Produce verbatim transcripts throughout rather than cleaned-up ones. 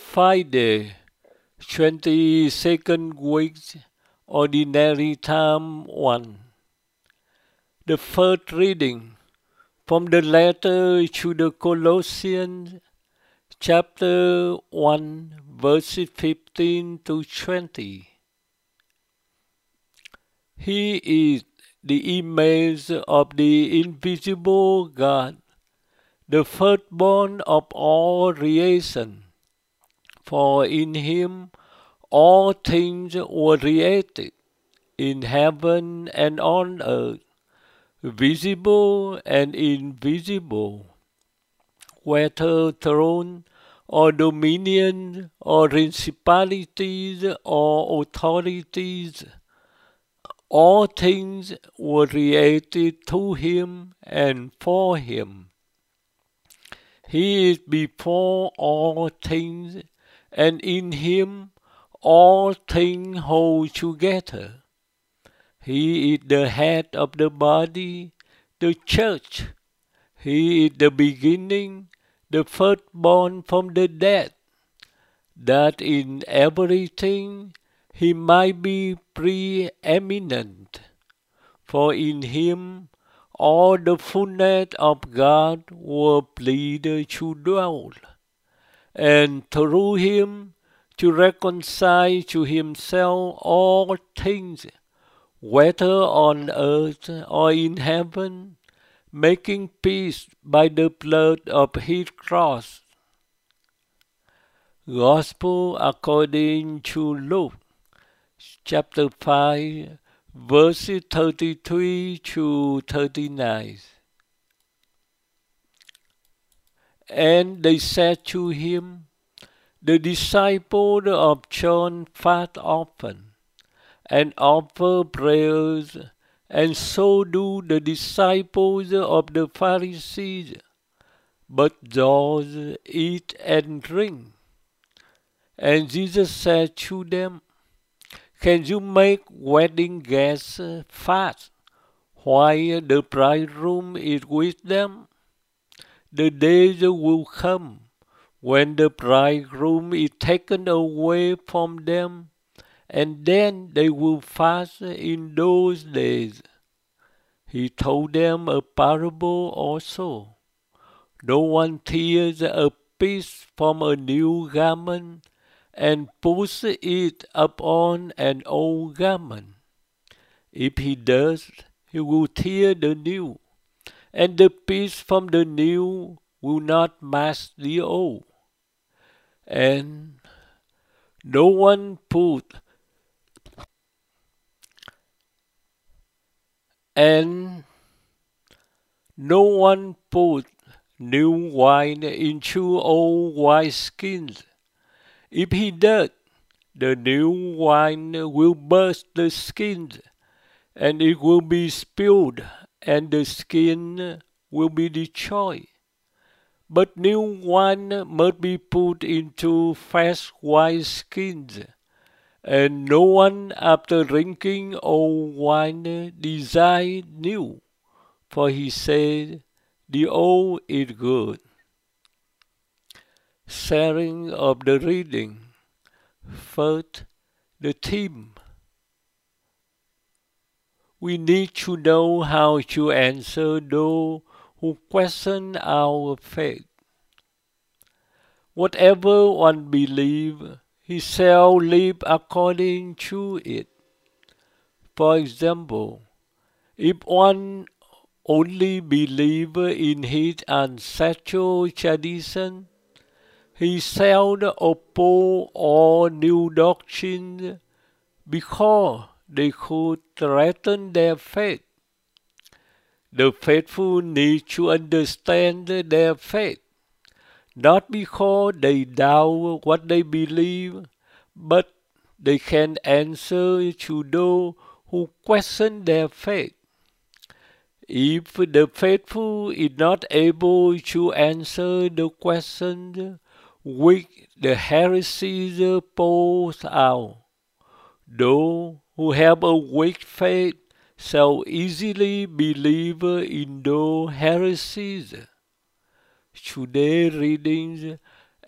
Friday, twenty-second week, Ordinary Time one. The first reading from the letter to the Colossians, chapter one, verses fifteen to twenty. He is the image of the invisible God, the firstborn of all creation. For in him all things were created, in heaven and on earth, visible and invisible, whether throne or dominion or principalities or authorities. All things were created through him and for him. He is before all things, and in him all things hold together. He is the head of the body, the church. He is the beginning, the firstborn from the dead, that in everything he might be preeminent. For in him all the fullness of God were pleased to dwell, and through him to reconcile to himself all things, whether on earth or in heaven, making peace by the blood of his cross. Gospel according to Luke, chapter five, verses thirty-three to thirty-nine. And they said to him, The disciples of John fast often, and offer prayers, and so do the disciples of the Pharisees. But yours eat and drink. And Jesus said to them, Can you make wedding guests fast while the bridegroom is with them? The days will come when the bridegroom is taken away from them, and then they will fast in those days. He told them a parable also. No one tears a piece from a new garment and puts it upon an old garment. If he does, he will tear the new, and the piece from the new will not match the old. And no one put and no one put new wine into old wineskins. If he does, the new wine will burst the skins, and it will be spilled, and the skin will be destroyed. But new wine must be put into fresh wineskins, and no one after drinking old wine desires new, for he said, The old is good. Sharing of the reading. First, the theme. We need to know how to answer those who question our faith. Whatever one believes, he shall live according to it. For example, if one only believes in his ancestral tradition, he shall oppose all new doctrines because they could threaten their faith. The faithful need to understand their faith, not because they doubt what they believe, but they can answer to those who question their faith. If the faithful is not able to answer the questions which the heresies pose out, those who have a weak faith shall easily believe in those heresies. Today's readings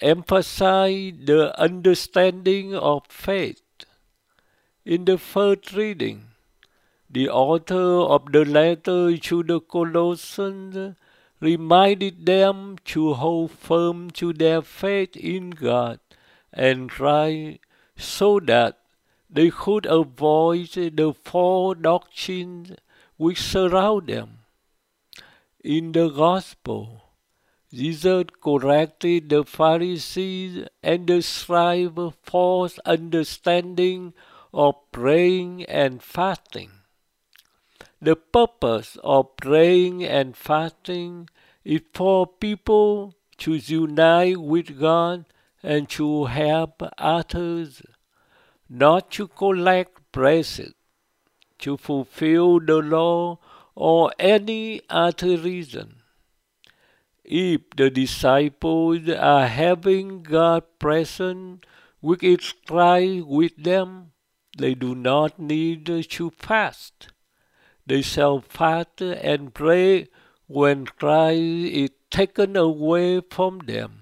emphasize the understanding of faith. In the first reading, the author of the letter to the Colossians reminded them to hold firm to their faith in God and Christ so that they could avoid the false doctrines which surround them. In the Gospel, Jesus corrected the Pharisees and the scribes' false understanding of praying and fasting. The purpose of praying and fasting is for people to unite with God and to help others, not to collect blessings, to fulfill the law, or any other reason. If the disciples are having God present with its Christ with them, they do not need to fast. They shall fast and pray when Christ is taken away from them.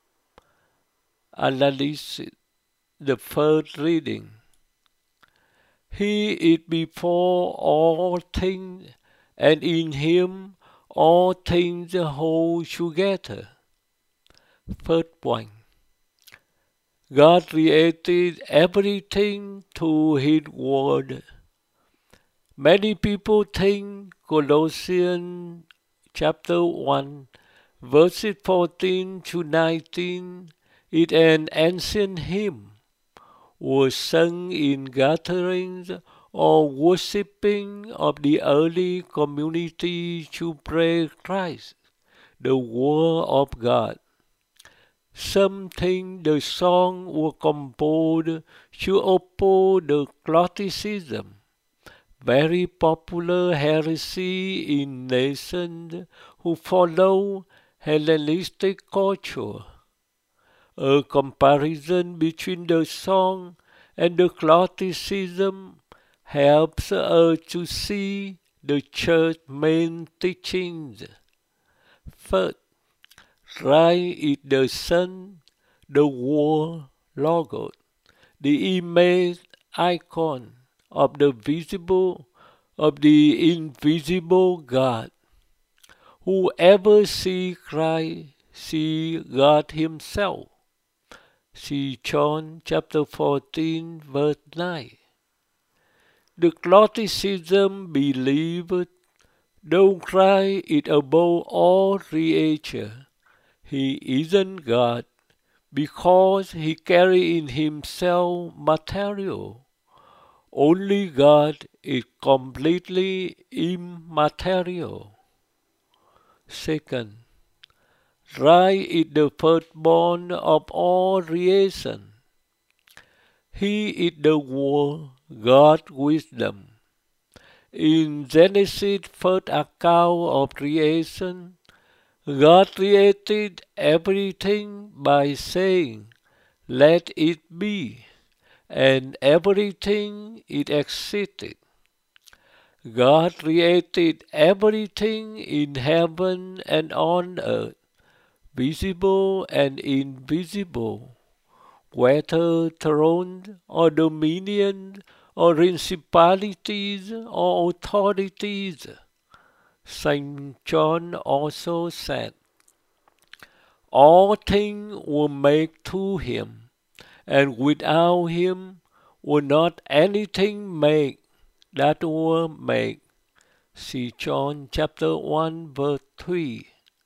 Analysis. The first reading. He is before all things, and in him all things hold together. First point. God created everything through His Word. Many people think Colossians chapter one, verses fourteen to nineteen is an ancient hymn, was sung in gatherings or worshipping of the early community to praise Christ, the Word of God. Some think the song was composed to oppose the Gnosticism, very popular heresy in nations who follow Hellenistic culture. A comparison between the song and the Gnosticism helps us to see the Church's main teachings. First, Christ is the Son, the Word, Logos, the image, icon of the visible, of the invisible God. Whoever sees Christ sees God Himself. See John chapter fourteen, verse nine. The Gnosticism believed, though Christ is above all creation, He isn't God because He carries in Himself material. Only God is completely immaterial. Second, Christ is the firstborn of all creation. He is the Word, God's wisdom. In Genesis' first account of creation, God created everything by saying, "Let it be," and everything it existed. God created everything in heaven and on earth, visible and invisible, whether thrones or dominions or principalities or authorities. Saint John also said, "All things were made through Him, and without Him was not anything made that were made." See John chapter one, verse three.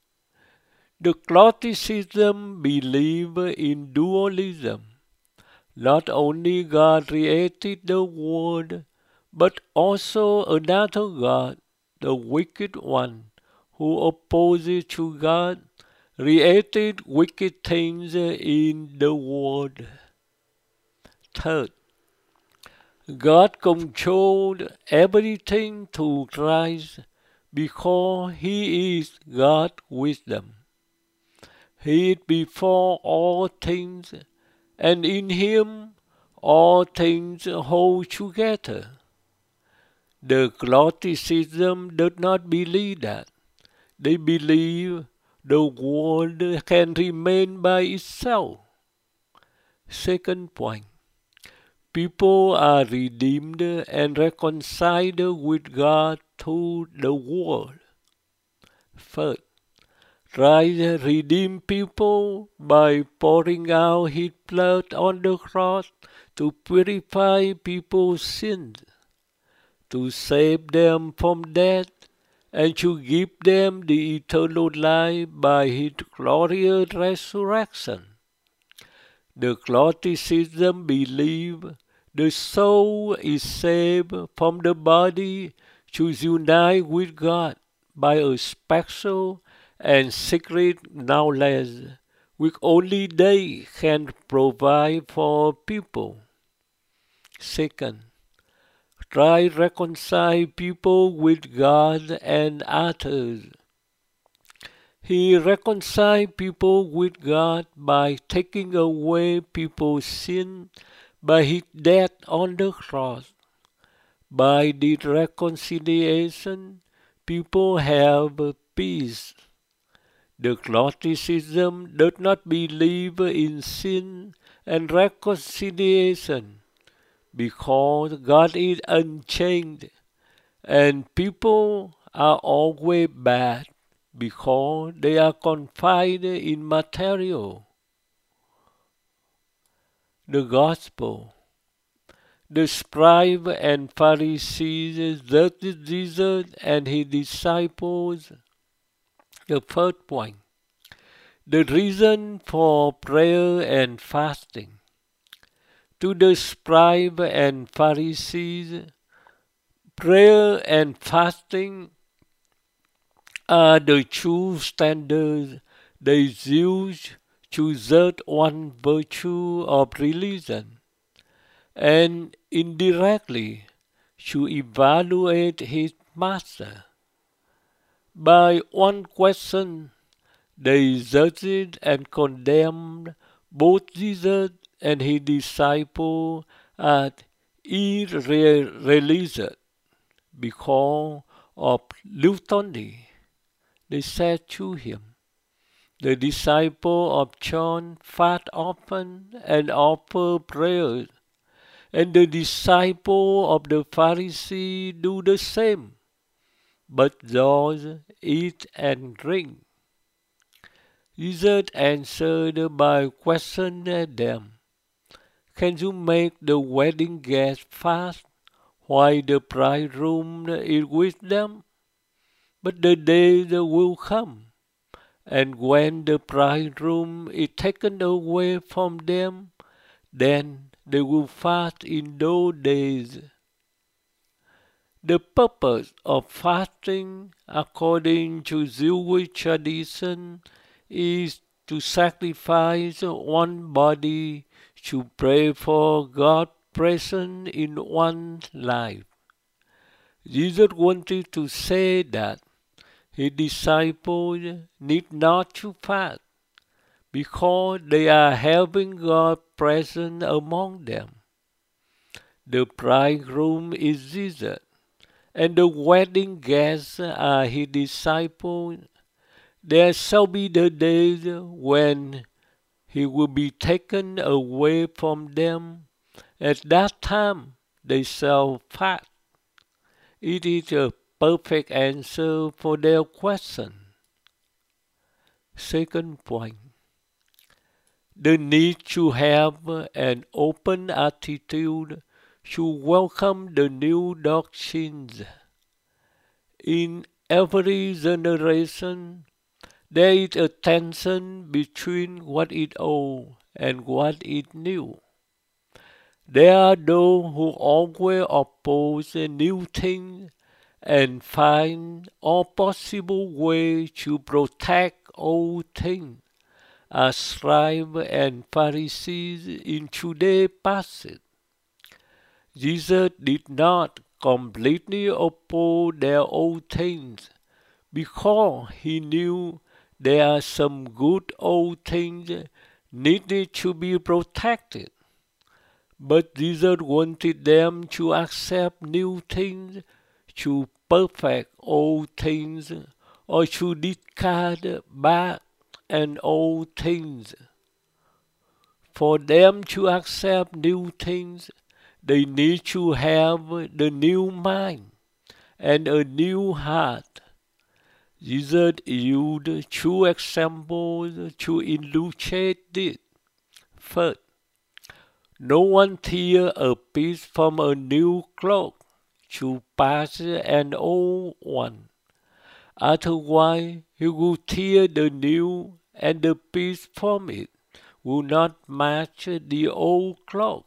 The Gnosticism believed in dualism. Not only God created the world, but also another God, the wicked one, who opposes to God, created wicked things in the world. Third, God controlled everything through Christ because He is God's wisdom. He is before all things, and in Him all things hold together. The Gnosticism does not believe that. They believe the world can remain by itself. Second point, people are redeemed and reconciled with God through the word. Third, Christ redeemed people by pouring out his blood on the cross to purify people's sins, to save them from death, and to give them the eternal life by his glorious resurrection. The Gnosticism believe the soul is saved from the body to unite with God by a special and secret knowledge which only they can provide for people. Second, try reconcile people with God and others. He reconciled people with God by taking away people's sin by his death on the cross. By this reconciliation, people have peace. The Gnosticism does not believe in sin and reconciliation because God is unchanged and people are always bad because they are confined in material. The Gospel. The scribes and Pharisees judged Jesus and his disciples. The third point, the reason for prayer and fasting. To the scribes and Pharisees, prayer and fasting are the true standards they use to judge one virtue of religion, and indirectly to evaluate his master. By one question, they judged and condemned both Jesus and his disciples as irreligious because of gluttony. They said to him, the disciples of John fast often and offer prayers, and the disciples of the Pharisees do the same, but yours eat and drink. Jesus answered by questioning them, can you make the wedding guests fast while the bridegroom is with them? But the days will come, and when the bridegroom is taken away from them, then they will fast in those days. The purpose of fasting, according to Jewish tradition, is to sacrifice one body to pray for God's presence in one's life. Jesus wanted to say that his disciples need not to fast because they are having God present among them. The bridegroom is Jesus, and the wedding guests are his disciples. There shall be the days when he will be taken away from them. At that time they shall fast. It is a perfect answer for their question. Second point, the need to have an open attitude to welcome the new doctrines. In every generation, there is a tension between what is old and what is new. There are those who always oppose new things and find all possible ways to protect old things, as scribes and Pharisees in today's passage. Jesus did not completely oppose their old things because he knew there are some good old things needed to be protected. But Jesus wanted them to accept new things to perfect old things or to discard back and old things. For them to accept new things, they need to have the new mind and a new heart. Jesus used two examples to illustrate this. First, no one tears a piece from a new cloth to pass an old one. Otherwise, he will tear the new, and the piece from it will not match the old cloth.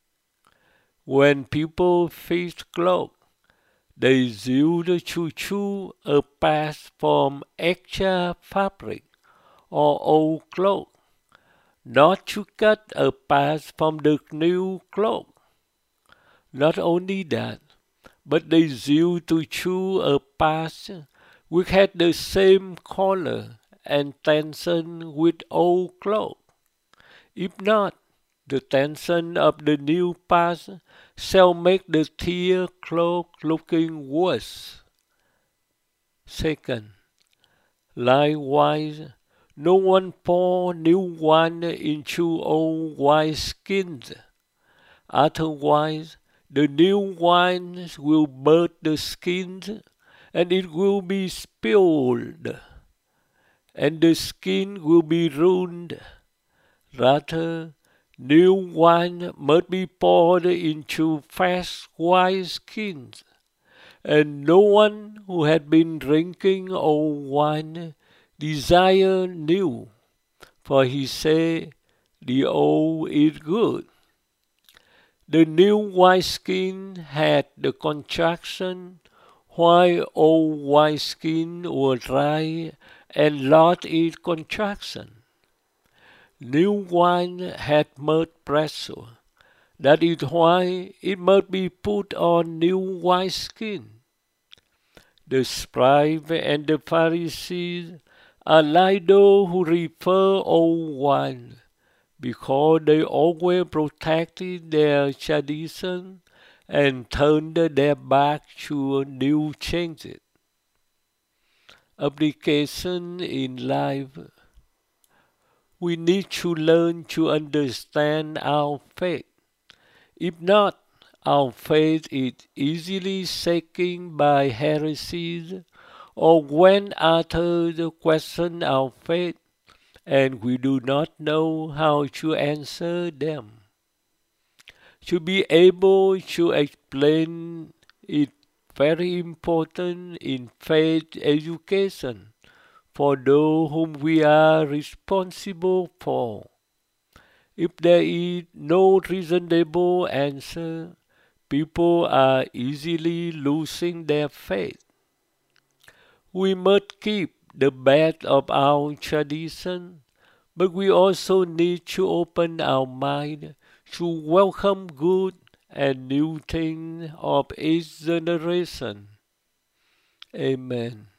When people fix clothes, they use to choose a path from extra fabric or old cloth, not to cut a path from the new cloth. Not only that, but they use to choose a path which had the same color and tension with old cloth. If not, the tension of the new path shall make the tear cloth looking worse. Second, likewise, no one pour new wine into old wineskins. Otherwise, the new wine will burst the skins, and it will be spilled, and the skin will be ruined. Rather, new wine must be poured into fresh wineskins, and no one who had been drinking old wine desires new, for he says, the old is good. The new wineskin had the contraction, while old wineskin were dry and lost its contraction. New wine had much pressure. That is why it must be put on new wineskin. The scribes and the Pharisees are like those who refer old wine, because they always protected their tradition and turned their back to new changes. Application in life. We need to learn to understand our faith. If not, our faith is easily shaken by heresies, or when others question our faith, and we do not know how to answer them. To be able to explain is very important in faith education for those whom we are responsible for. If there is no reasonable answer, people are easily losing their faith. We must keep the best of our tradition, but we also need to open our mind to welcome good and new things of each generation. Amen.